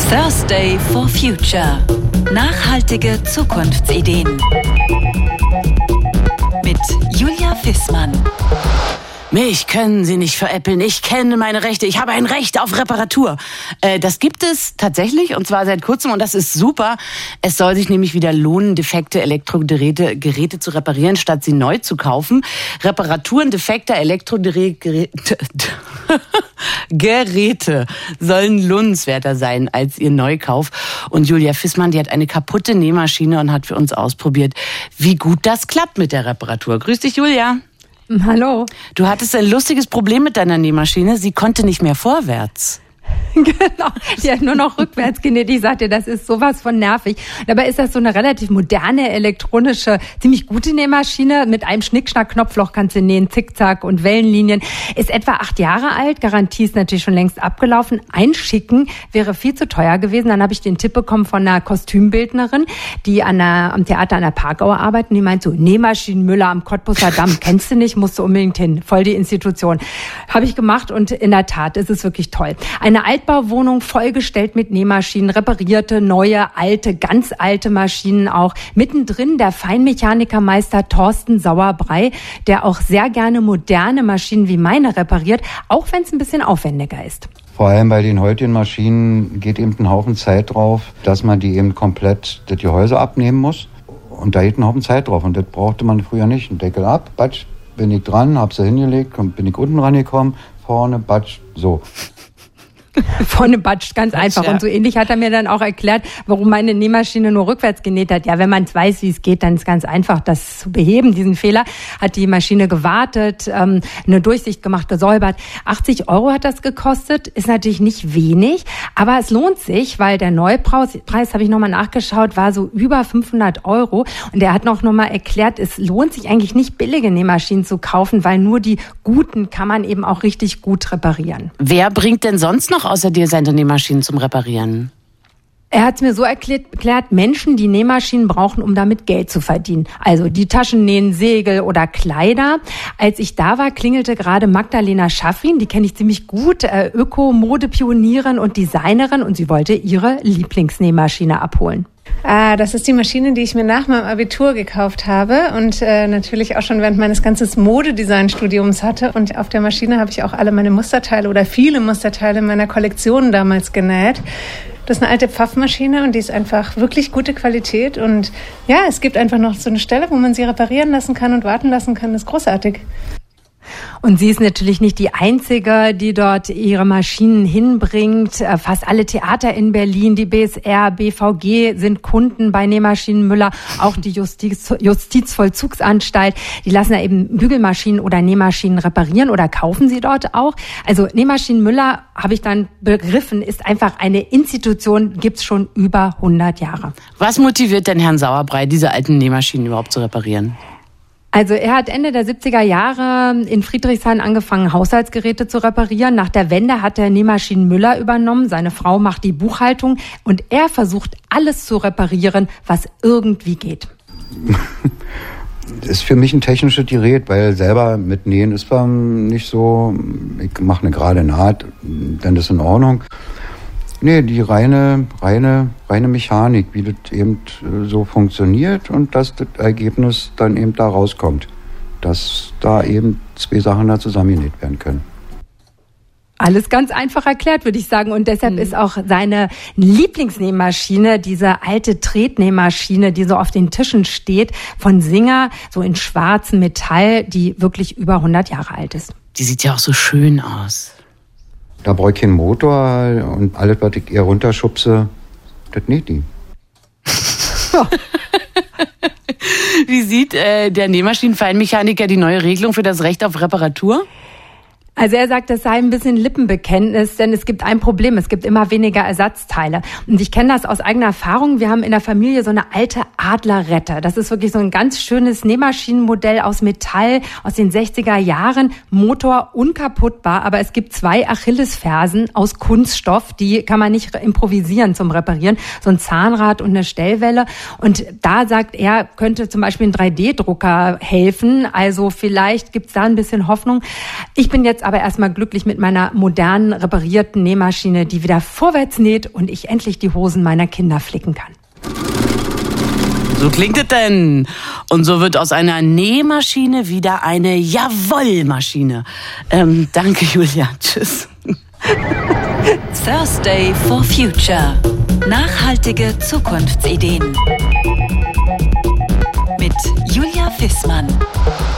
Thursday for Future. Nachhaltige Zukunftsideen. Mit Julia Fissmann. Mich können Sie nicht veräppeln. Ich kenne meine Rechte. Ich habe ein Recht auf Reparatur. Das gibt es tatsächlich, und zwar seit kurzem, und das ist super. Es soll sich nämlich wieder lohnen, defekte Elektrogeräte zu reparieren, statt sie neu zu kaufen. Reparaturen defekter Geräte sollen lohnenswerter sein als ihr Neukauf. Und Julia Fissmann, die hat eine kaputte Nähmaschine und hat für uns ausprobiert, wie gut das klappt mit der Reparatur. Grüß dich, Julia. Hallo. Du hattest ein lustiges Problem mit deiner Nähmaschine. Sie konnte nicht mehr vorwärts. Genau, die hat nur noch rückwärts genäht. Ich sagte, das ist sowas von nervig. Dabei ist das so eine relativ moderne, elektronische, ziemlich gute Nähmaschine. Mit einem Schnickschnack-Knopfloch kannst du nähen, Zickzack und Wellenlinien. Ist etwa 8 Jahre alt, Garantie ist natürlich schon längst abgelaufen. Einschicken wäre viel zu teuer gewesen. Dann habe ich den Tipp bekommen von einer Kostümbildnerin, die am Theater an der Parkauer arbeitet. Und die meint so, Nähmaschinenmüller am Cottbuser Damm, kennst du nicht, musst du unbedingt hin. Voll die Institution. Habe ich gemacht und in der Tat ist es wirklich toll. Eine Altbauwohnung vollgestellt mit Nähmaschinen, reparierte, neue, alte, ganz alte Maschinen auch. Mittendrin der Feinmechanikermeister Thorsten Sauerbrei, der auch sehr gerne moderne Maschinen wie meine repariert, auch wenn es ein bisschen aufwendiger ist. Vor allem bei den heutigen Maschinen geht eben ein Haufen Zeit drauf, dass man die eben komplett das Gehäuse abnehmen muss. Und da geht ein Haufen Zeit drauf und das brauchte man früher nicht. Ein Deckel ab, batsch, bin ich dran, hab sie hingelegt und bin ich unten rangekommen, vorne, batsch, so. Vorne batscht, ganz einfach. Ja. Und so ähnlich hat er mir dann auch erklärt, warum meine Nähmaschine nur rückwärts genäht hat. Ja, wenn man weiß, wie es geht, dann ist es ganz einfach, das zu beheben, diesen Fehler. Hat die Maschine gewartet, eine Durchsicht gemacht, gesäubert. 80 € hat das gekostet, ist natürlich nicht wenig, aber es lohnt sich, weil der Neupreis, habe ich nochmal nachgeschaut, war so über 500 €. Und er hat nochmal erklärt, es lohnt sich eigentlich nicht, billige Nähmaschinen zu kaufen, weil nur die guten kann man eben auch richtig gut reparieren. Wer bringt denn sonst noch außer dir seine Nähmaschinen zum Reparieren? Er hat es mir so erklärt, Menschen, die Nähmaschinen brauchen, um damit Geld zu verdienen. Also die Taschen nähen, Segel oder Kleider. Als ich da war, klingelte gerade Magdalena Schaffrin, die kenne ich ziemlich gut, Öko-Mode-Pionierin und Designerin, und sie wollte ihre Lieblingsnähmaschine abholen. Das ist die Maschine, die ich mir nach meinem Abitur gekauft habe und natürlich auch schon während meines ganzen Modedesign-Studiums hatte. Und auf der Maschine habe ich auch alle meine Musterteile oder viele Musterteile meiner Kollektion damals genäht. Das ist eine alte Pfaffmaschine und die ist einfach wirklich gute Qualität. Und ja, es gibt einfach noch so eine Stelle, wo man sie reparieren lassen kann und warten lassen kann. Das ist großartig. Und sie ist natürlich nicht die Einzige, die dort ihre Maschinen hinbringt. Fast alle Theater in Berlin, die BSR, BVG sind Kunden bei Nähmaschinenmüller. Auch die Justizvollzugsanstalt, die lassen da eben Bügelmaschinen oder Nähmaschinen reparieren oder kaufen sie dort auch. Also Nähmaschinenmüller, habe ich dann begriffen, ist einfach eine Institution, gibt's schon über 100 Jahre. Was motiviert denn Herrn Sauerbrei, diese alten Nähmaschinen überhaupt zu reparieren? Also er hat Ende der 70er Jahre in Friedrichshain angefangen, Haushaltsgeräte zu reparieren. Nach der Wende hat er Nähmaschinenmüller übernommen. Seine Frau macht die Buchhaltung und er versucht, alles zu reparieren, was irgendwie geht. Das ist für mich ein technisches Gerät, weil selber mit Nähen ist man nicht so, ich mache eine gerade Naht, dann ist in Ordnung. Nee, die reine Mechanik, wie das eben so funktioniert und dass das Ergebnis dann eben da rauskommt. Dass da eben 2 Sachen da zusammengenäht werden können. Alles ganz einfach erklärt, würde ich sagen. Und deshalb ist auch seine Lieblingsnähmaschine, diese alte Tretnähmaschine, die so auf den Tischen steht, von Singer, so in schwarzem Metall, die wirklich über 100 Jahre alt ist. Die sieht ja auch so schön aus. Da brauche ich keinen Motor und alles, was ich eher runterschubse, das näht die. Wie sieht der Nähmaschinenfeinmechaniker die neue Regelung für das Recht auf Reparatur? Also er sagt, das sei ein bisschen Lippenbekenntnis, denn es gibt ein Problem, es gibt immer weniger Ersatzteile. Und ich kenne das aus eigener Erfahrung. Wir haben in der Familie so eine alte Adlerrette. Das ist wirklich so ein ganz schönes Nähmaschinenmodell aus Metall aus den 60er Jahren. Motor unkaputtbar, aber es gibt 2 Achillesfersen aus Kunststoff. Die kann man nicht improvisieren zum Reparieren. So ein Zahnrad und eine Stellwelle. Und da sagt er, könnte zum Beispiel ein 3D-Drucker helfen. Also vielleicht gibt es da ein bisschen Hoffnung. Ich bin jetzt aber erstmal glücklich mit meiner modernen, reparierten Nähmaschine, die wieder vorwärts näht und ich endlich die Hosen meiner Kinder flicken kann. So klingt es denn. Und so wird aus einer Nähmaschine wieder eine Jawoll-Maschine. Danke, Julia. Tschüss. Thursday for Future. Nachhaltige Zukunftsideen. Mit Julia Fissmann.